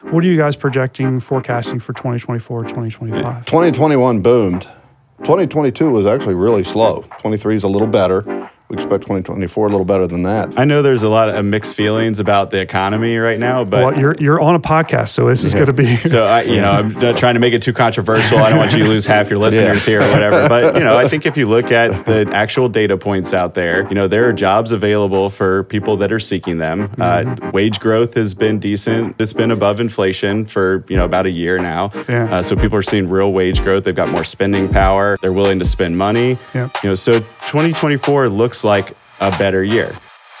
What are you guys projecting, forecasting for 2024, 2025? 2021 boomed. 2022 was actually really slow. 23 is a little better. We expect 2024 a little better than that. I know there's a lot of mixed feelings about the economy right now, but you're on a podcast, so this is going to be. So I'm not trying to make it too controversial. I don't want you to lose half your listeners here or whatever. But I think if you look at the actual data points out there, there are jobs available for people that are seeking them. Wage growth has been decent. It's been above inflation for about a year now. Yeah. So people are seeing real wage growth. They've got more spending power. They're willing to spend money. Yeah. So 2024 looks like a better year.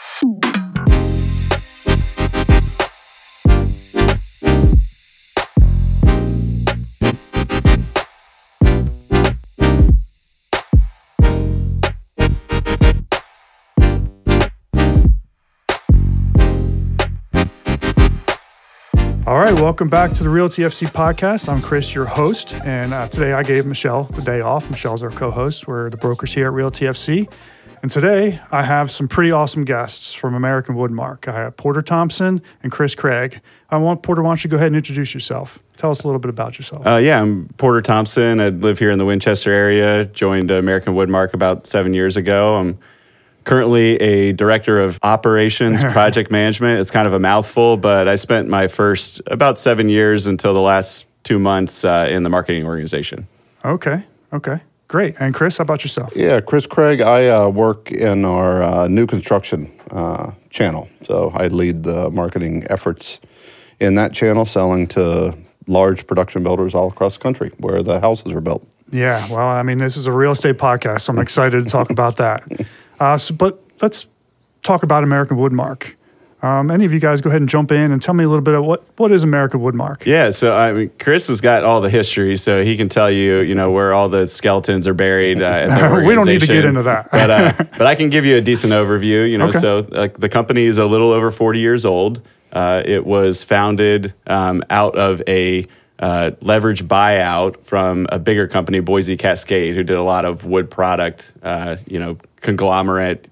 All right, welcome back to the Realty FC podcast. I'm Chris, your host, and today I gave Michelle the day off. Michelle's our co-host. We're the brokers here at Realty FC. And today, I have some pretty awesome guests from American Woodmark. I have Porter Thompson and Chris Craig. Porter, why don't you go ahead and introduce yourself? Tell us a little bit about yourself. I'm Porter Thompson. I live here in the Winchester area. Joined American Woodmark about 7 years ago. I'm currently a director of operations, project management. It's kind of a mouthful, but I spent my first about 7 years until the last 2 months in the marketing organization. Okay. Great. And Chris, how about yourself? Yeah, Chris Craig. I work in our new construction channel. So I lead the marketing efforts in that channel, selling to large production builders all across the country where the houses are built. Yeah, well, this is a real estate podcast, so I'm excited to talk about that. But let's talk about American Woodmark. Any of you guys go ahead and jump in and tell me a little bit of what is American Woodmark? Yeah, so Chris has got all the history, so he can tell you, where all the skeletons are buried at the organization. We don't need to get into that. but I can give you a decent overview. Okay. So the company is a little over 40 years old. It was founded out of a leverage buyout from a bigger company, Boise Cascade, who did a lot of wood product, conglomerate.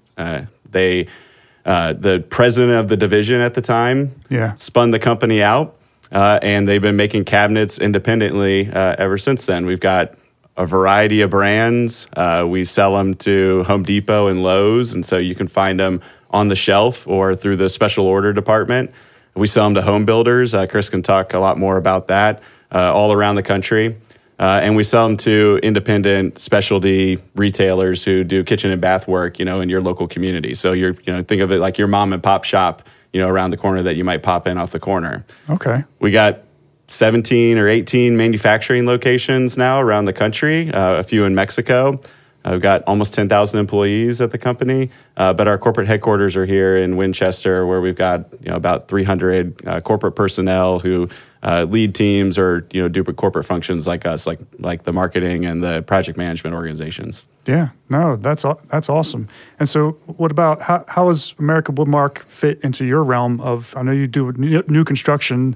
The president of the division at the time spun the company out, and they've been making cabinets independently ever since then. We've got a variety of brands. We sell them to Home Depot and Lowe's, and so you can find them on the shelf or through the special order department. We sell them to home builders. Chris can talk a lot more about that all around the country. And we sell them to independent specialty retailers who do kitchen and bath work, in your local community. So think of it like your mom and pop shop, around the corner that you might pop in off the corner. Okay. We got 17 or 18 manufacturing locations now around the country, a few in Mexico. We've got almost 10,000 employees at the company, but our corporate headquarters are here in Winchester, where we've got about 300 corporate personnel who lead teams or do corporate functions like us, like the marketing and the project management organizations. Yeah, no, that's awesome. And so, what about how does American Woodmark fit into your realm of? I know you do new construction.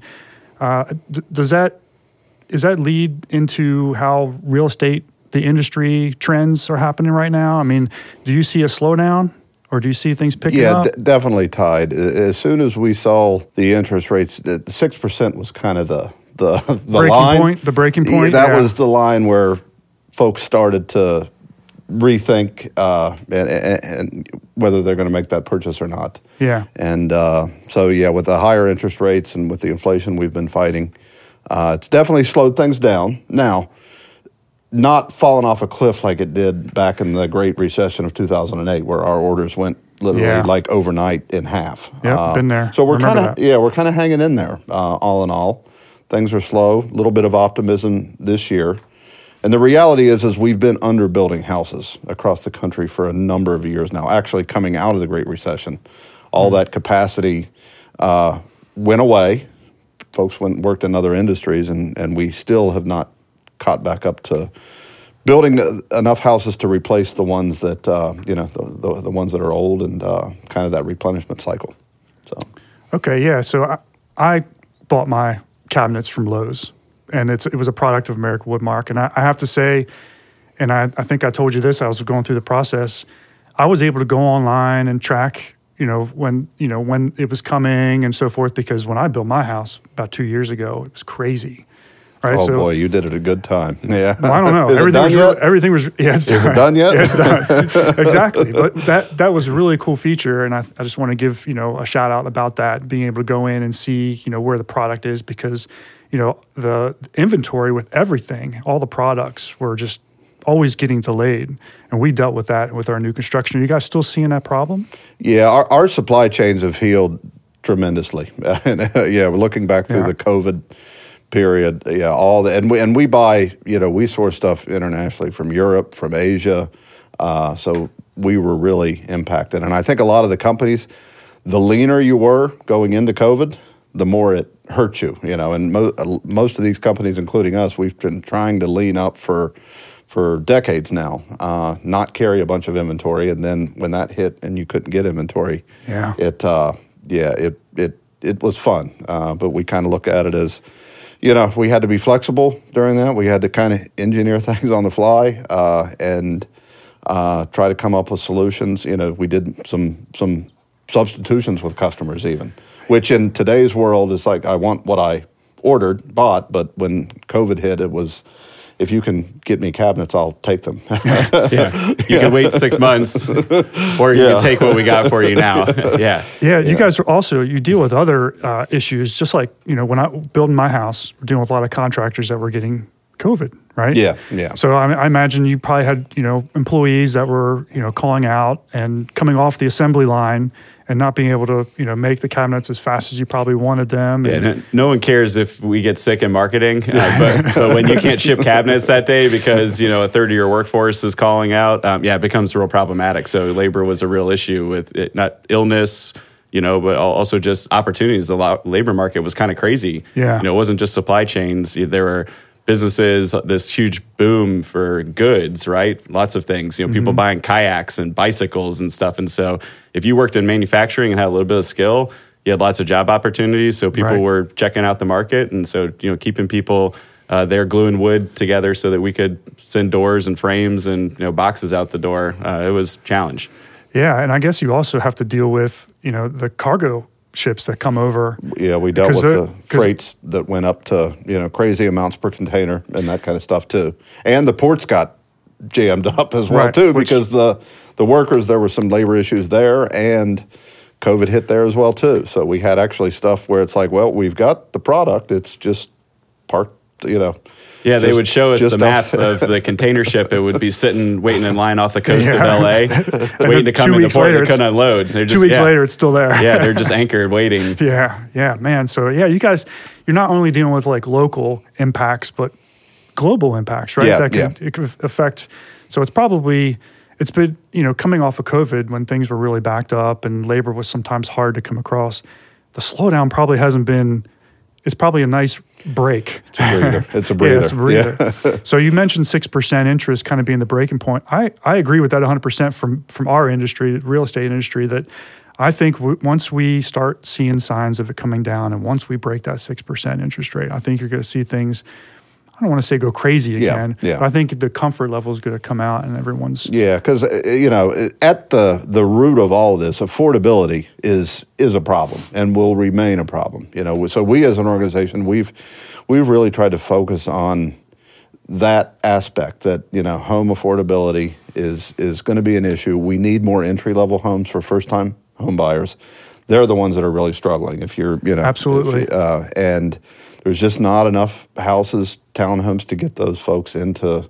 Is that lead into how real estate, the industry trends are happening right now? Do you see a slowdown or do you see things picking up? Yeah, definitely tied. As soon as we saw the interest rates, 6% was kind of the line. The breaking point? That was the line where folks started to rethink and whether they're going to make that purchase or not. Yeah. And with the higher interest rates and with the inflation we've been fighting, it's definitely slowed things down. Now, not fallen off a cliff like it did back in the Great Recession of 2008, where our orders went literally like overnight in half. Yeah, been there. So we're kind of hanging in there. All in all, things are slow. A little bit of optimism this year, and the reality is we've been underbuilding houses across the country for a number of years now. Actually, coming out of the Great Recession, all that capacity went away. Folks went and worked in other industries, and we still have not caught back up to building enough houses to replace the ones that the ones that are old and kind of that replenishment cycle. So okay, yeah. So I bought my cabinets from Lowe's, and it was a product of American Woodmark. And I have to say, and I think I told you this, I was going through the process, I was able to go online and track when it was coming and so forth. Because when I built my house about 2 years ago, it was crazy. Right? Oh, boy, you did it a good time. Yeah. Well, I don't know. Everything was it's done. Is it done yet? Yeah, it's done. Exactly. But that was a really cool feature, and I just want to give a shout out about that, being able to go in and see where the product is, because the inventory with everything, all the products were just always getting delayed, and we dealt with that with our new construction. Are you guys still seeing that problem? Yeah, our supply chains have healed tremendously. We're looking back through the COVID period. Yeah, and we buy, we source stuff internationally from Europe, from Asia. So we were really impacted. And I think a lot of the companies, the leaner you were going into COVID, the more it hurt you, and most of these companies, including us, we've been trying to lean up for decades now, not carry a bunch of inventory. And then when that hit and you couldn't get inventory, it was fun. But we kind of look at it as, we had to be flexible during that. We had to kind of engineer things on the fly and try to come up with solutions. We did some substitutions with customers even, which in today's world is like, I want what I bought. But when COVID hit, it was, if you can get me cabinets, I'll take them. You can wait 6 months, or you can take what we got for you now. You guys are also, you deal with other issues, just like, when I building my house, we're dealing with a lot of contractors that were getting COVID, right? Yeah. So I imagine you probably had, employees that were, calling out and coming off the assembly line and not being able to, make the cabinets as fast as you probably wanted them. Yeah, no one cares if we get sick in marketing, but when you can't ship cabinets that day because, a third of your workforce is calling out, it becomes real problematic. So labor was a real issue with it, not illness, but also just opportunities. The labor market was kind of crazy. Yeah. It wasn't just supply chains. There were businesses, this huge boom for goods, right? Lots of things, people buying kayaks and bicycles and stuff. And so if you worked in manufacturing and had a little bit of skill, you had lots of job opportunities. So people were checking out the market. And so, keeping people there gluing wood together so that we could send doors and frames and, boxes out the door. It was a challenge. Yeah. And I guess you also have to deal with, the cargo ships that come over. Yeah, we dealt with the freights that went up to, crazy amounts per container and that kind of stuff too. And the ports got jammed up as well too, because the workers, there were some labor issues there and COVID hit there as well too. So we had actually stuff where it's like, well, we've got the product, it's just parked, Yeah, they would show us the map of the container ship. It would be sitting, waiting in line off the coast of L.A., waiting to come into port. They couldn't unload. They're just, 2 weeks later, it's still there. Yeah, they're just anchored, waiting. Yeah, man. So, you guys, you're not only dealing with like local impacts, but global impacts, right? It could affect. So it's been, coming off of COVID when things were really backed up and labor was sometimes hard to come across. The slowdown probably hasn't been. It's probably a nice break. It's a breather. It's a breather. Yeah, it's a breather. Yeah. So you mentioned 6% interest kind of being the breaking point. I agree with that 100% from our industry, the real estate industry, that I think once we start seeing signs of it coming down and once we break that 6% interest rate, I think you're going to see things, I don't want to say go crazy again, but I think the comfort level is going to come out and everyone's... Yeah, because, at the root of all of this, affordability is a problem and will remain a problem. So we as an organization, we've really tried to focus on that aspect that, home affordability is going to be an issue. We need more entry-level homes for first-time home buyers. They're the ones that are really struggling. If you're, Absolutely. And there's just not enough houses, townhomes to get those folks into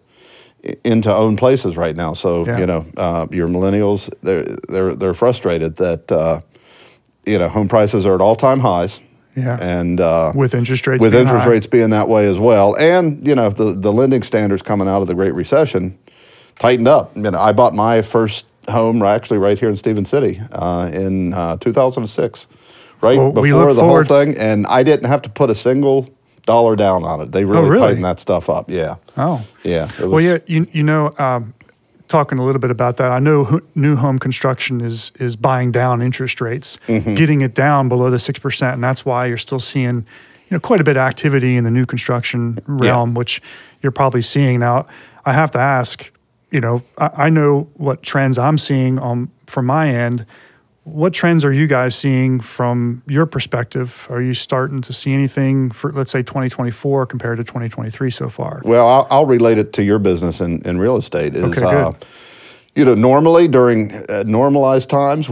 own places right now. So your millennials, they're frustrated that home prices are at all-time highs. Yeah, and with interest rates being that way as well, and the lending standards coming out of the Great Recession tightened up. I bought my first home actually right here in Stephen City in 2006. Before the whole thing, and I didn't have to put a single dollar down on it. They really tightened that stuff up. Yeah. Oh. Yeah. Talking a little bit about that, I know new home construction is buying down interest rates, getting it down below the 6%, and that's why you're still seeing, quite a bit of activity in the new construction realm, which you're probably seeing now. I have to ask, I know what trends I'm seeing from my end. what trends are you guys seeing from your perspective? Are you starting to see anything for, let's say, 2024 compared to 2023 so far? Well, I'll relate it to your business in real estate. Okay, good. Normally during normalized times,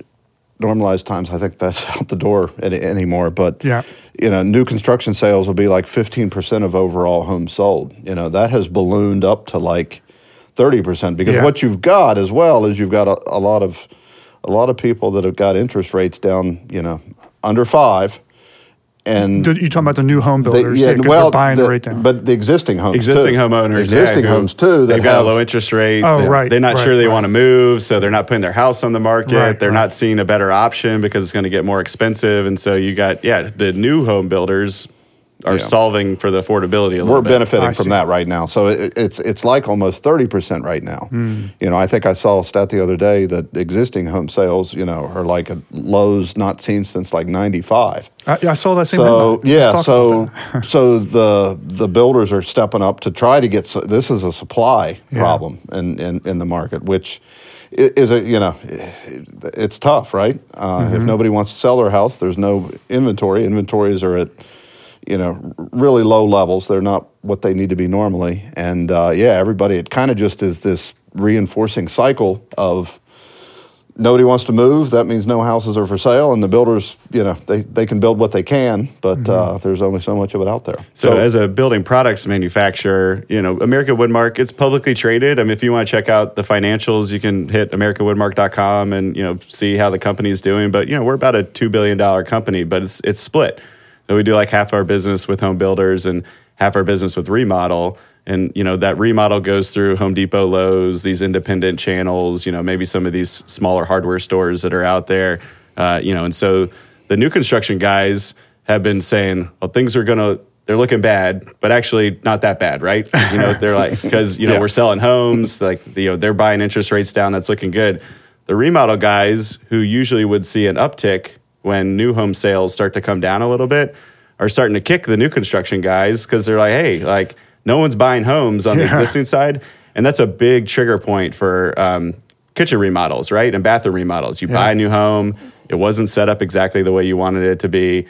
I think that's out the door anymore. But new construction sales will be like 15% of overall homes sold. That has ballooned up to like 30% because what you've got as well is you've got a lot of people that have got interest rates down, under 5. And you're talking about the new home builders, they're buying the rate down. But the existing homes, homeowners, homes too, they've got a low interest rate. Oh, right. They're not sure they want to move, so they're not putting their house on the market. They're not seeing a better option because it's going to get more expensive, and so you got the new home builders are solving for the affordability a little bit. We're benefiting from that right now. So it's like almost 30% right now. I think I saw a stat the other day that existing home sales, are like at lows not seen since like 95. I saw that same thing. So the builders are stepping up to try to get, this is a supply problem in the market, which is it's tough, right? If nobody wants to sell their house, there's no inventory. Inventories are at really low levels. They're not what they need to be normally. And everybody, it kind of just is this reinforcing cycle of nobody wants to move. That means no houses are for sale. And the builders, they can build what they can, but there's only so much of it out there. So as a building products manufacturer, American Woodmark, it's publicly traded. I mean, if you want to check out the financials, you can hit americanwoodmark.com and, see how the company's doing. But, we're about a $2 billion company, but it's split. So we do like half our business with home builders and half our business with remodel. And, that remodel goes through Home Depot, Lowe's, these independent channels, maybe some of these smaller hardware stores that are out there. And so the new construction guys have been saying, well, they're looking bad, but actually not that bad, right? They're like, because, we're selling homes, like, they're buying interest rates down. That's looking good. The remodel guys who usually would see an uptick when new home sales start to come down a little bit, are starting to kick the new construction guys because they're like, hey, like no one's buying homes on the existing side. And that's a big trigger point for kitchen remodels, right? And bathroom remodels. You buy a new home, it wasn't set up exactly the way you wanted it to be.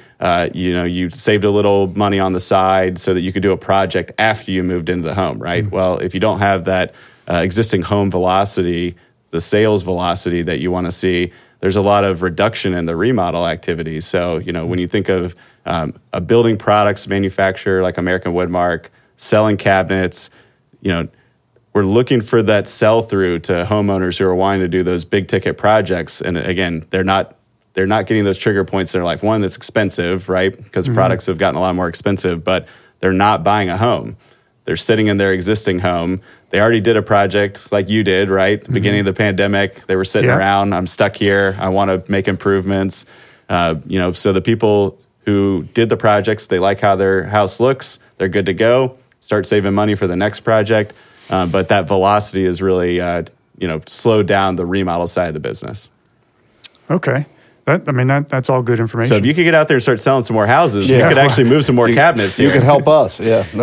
You saved a little money on the side so that you could do a project after you moved into the home, right? Well, if you don't have that existing home velocity, the sales velocity that you want to see, there's a lot of reduction in the remodel activity. So, when you think of a building products manufacturer like American Woodmark selling cabinets, we're looking for that sell-through to homeowners who are wanting to do those big ticket projects. And again, they're not getting those trigger points in their life. One, that's expensive, right? Because products have gotten a lot more expensive, but they're not buying a home. They're sitting in their existing home. They already did a project like you did, right? At the beginning of the pandemic, they were sitting around. I'm stuck here. I want to make improvements. So the people who did the projects, they like how their house looks. They're good to go. Start saving money for the next project. But that velocity is really, slowed down the remodel side of the business. Okay. That's all good information. So if you could get out there and start selling some more houses, you could actually move some more cabinets here. You could help us,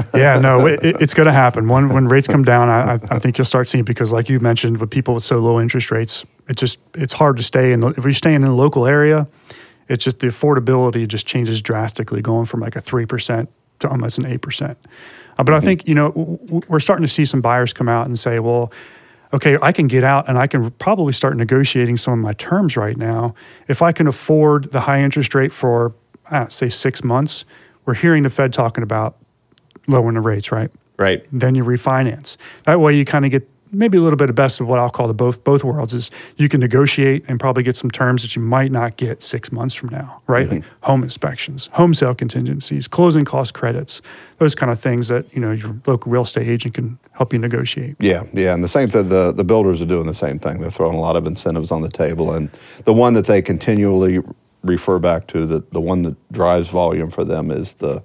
it's going to happen. When rates come down, I think you'll start seeing, because like you mentioned, with people with so low interest rates, it's hard to stay in. If you're staying in a local area, it's just the affordability just changes drastically, going from like a 3% to almost an 8%. But I think, we're starting to see some buyers come out and say, well, okay, I can get out and I can probably start negotiating some of my terms right now. If I can afford the high interest rate for, say, 6 months, we're hearing the Fed talking about lowering the rates, right? Right. Then you refinance. That way you kind of get maybe a little bit of best of what I'll call the both worlds, is you can negotiate and probably get some terms that you might not get 6 months from now, right? Like home inspections, home sale contingencies, closing cost credits, those kind of things that, your local real estate agent can help you negotiate. Yeah. And the same thing, the builders are doing the same thing. They're throwing a lot of incentives on the table, and the one that they continually refer back to, the one that drives volume for them, is the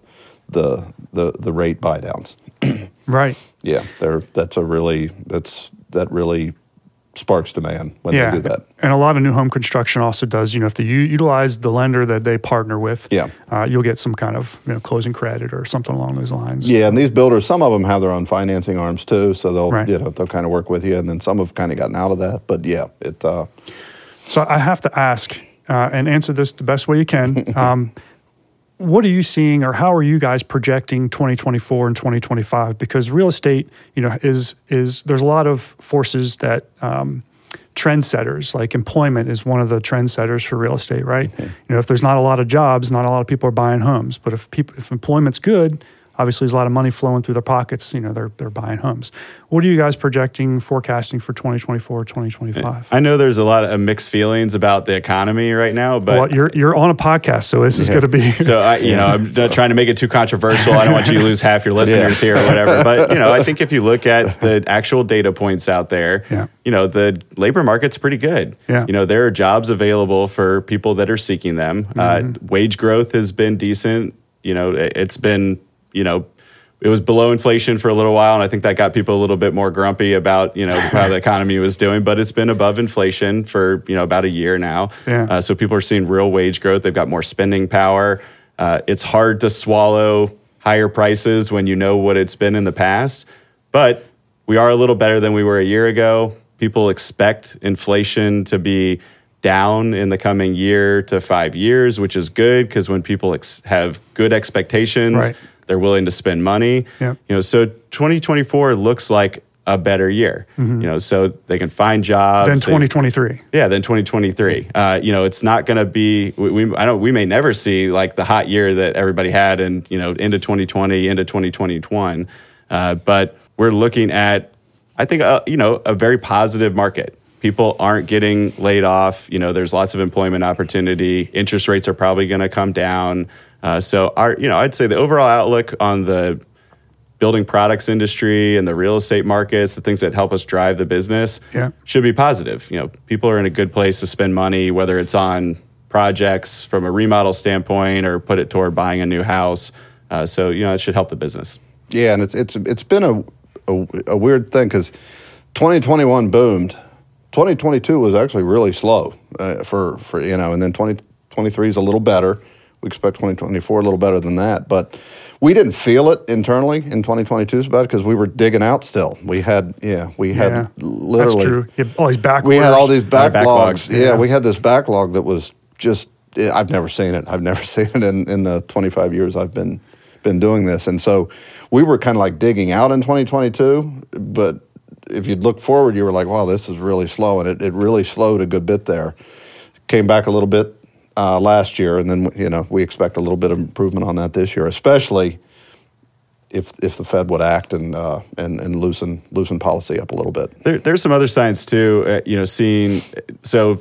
rate buy downs. Right. Yeah, that really sparks demand when they do that. And a lot of new home construction also does, if they utilize the lender that they partner with, you'll get some kind of closing credit or something along those lines. Yeah, and these builders, some of them have their own financing arms too, so they'll they'll kind of work with you, and then some have kind of gotten out of that. But So I have to ask and answer this the best way you can. What are you seeing, or how are you guys projecting 2024 and 2025? Because real estate, is there's a lot of forces that trendsetters, like employment is one of the trendsetters for real estate, right? Mm-hmm. If there's not a lot of jobs, not a lot of people are buying homes. But if employment's good, obviously there's a lot of money flowing through their pockets. They're buying homes. What are you guys projecting, forecasting for 2024, 2025? I know there's a lot of mixed feelings about the economy right now, but you're on a podcast, so this is going to be. So I'm not trying to make it too controversial. I don't want you to lose half your listeners here or whatever. But I think if you look at the actual data points out there, the labor market's pretty good. Yeah. There are jobs available for people that are seeking them. Wage growth has been decent. It's been. It was below inflation for a little while, and I think that got people a little bit more grumpy about, how the economy was doing. But it's been above inflation for, about a year now. Yeah. So people are seeing real wage growth. They've got more spending power. It's hard to swallow higher prices when you know what it's been in the past. But we are a little better than we were a year ago. People expect inflation to be down in the coming year to 5 years, which is good because when people have good expectations, right, they're willing to spend money. Yep. So 2024 looks like a better year. Mm-hmm. So they can find jobs. Then 2023. Than 2023. It's not going to be. We may never see like the hot year that everybody had, and into 2020, into 2021. But we're looking at, I think, a very positive market. People aren't getting laid off. There's lots of employment opportunity. Interest rates are probably going to come down. So I'd say the overall outlook on the building products industry and the real estate markets, the things that help us drive the business, should be positive. People are in a good place to spend money, whether it's on projects from a remodel standpoint or put it toward buying a new house. So it should help the business. Yeah, and it's been a weird thing because 2021 boomed. 2022 was actually really slow for and then 2023 is a little better. We expect 2024 a little better than that, but we didn't feel it internally in 2022 so bad because we were digging out still. We had literally. That's true. You had all these backlogs. We had all these backlogs. Yeah, we had this backlog that was just. I've never seen it. I've never seen it in the 25 years I've been doing this, and so we were kind of like digging out in 2022, but if you'd look forward, you were like, wow, this is really slow. And it really slowed a good bit there. Came back a little bit last year, and then, we expect a little bit of improvement on that this year, especially if the Fed would act and loosen policy up a little bit. There's some other signs, too, seeing – so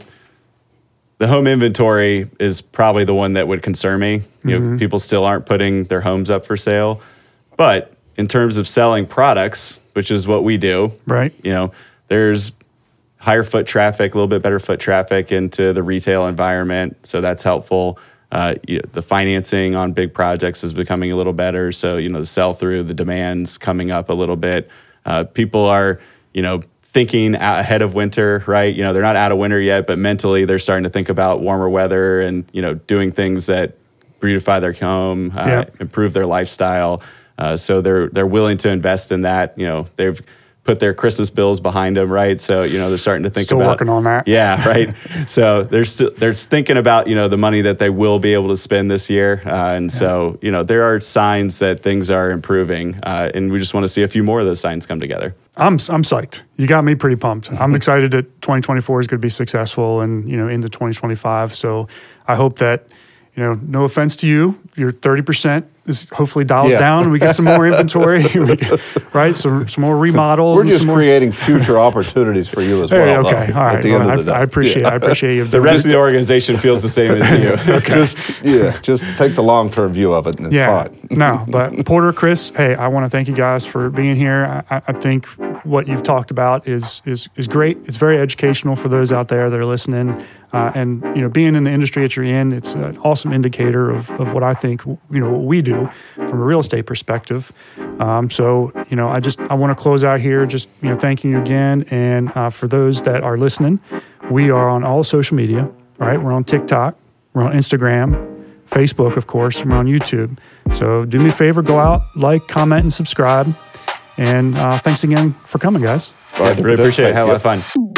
the home inventory is probably the one that would concern me. People still aren't putting their homes up for sale. But in terms of selling products – which is what we do. Right. There's higher foot traffic, a little bit better foot traffic into the retail environment. So that's helpful. The financing on big projects is becoming a little better. So, the sell through, the demand's coming up a little bit. People are, thinking ahead of winter, right? They're not out of winter yet, but mentally they're starting to think about warmer weather and, doing things that beautify their home, improve their lifestyle. So they're willing to invest in that. They've put their Christmas bills behind them, right? So they're starting to think still about working on that. Yeah, right. So they're thinking about the money that they will be able to spend this year, so there are signs that things are improving, and we just want to see a few more of those signs come together. I'm psyched. You got me pretty pumped. I'm excited that 2024 is going to be successful and into 2025. So I hope that no offense to you, your 30%. This hopefully dials down and we get some more inventory, right? Some more remodels. We're just creating future opportunities for you as well. Okay, all right. At the end of the day. I appreciate you. The rest of the organization feels the same as you. Just take the long-term view of it and it's fine. No, but Porter, Chris, hey, I want to thank you guys for being here. I think what you've talked about is great. It's very educational for those out there that are listening. And being in the industry that you're in, it's an awesome indicator of what I think what we do from a real estate perspective. So I want to close out here just thanking you again. And for those that are listening, we are on all social media. Right, we're on TikTok, we're on Instagram, Facebook, of course, and we're on YouTube. So do me a favor, go out, like, comment, and subscribe. And thanks again for coming, guys. Really appreciate it. Had a lot of fun.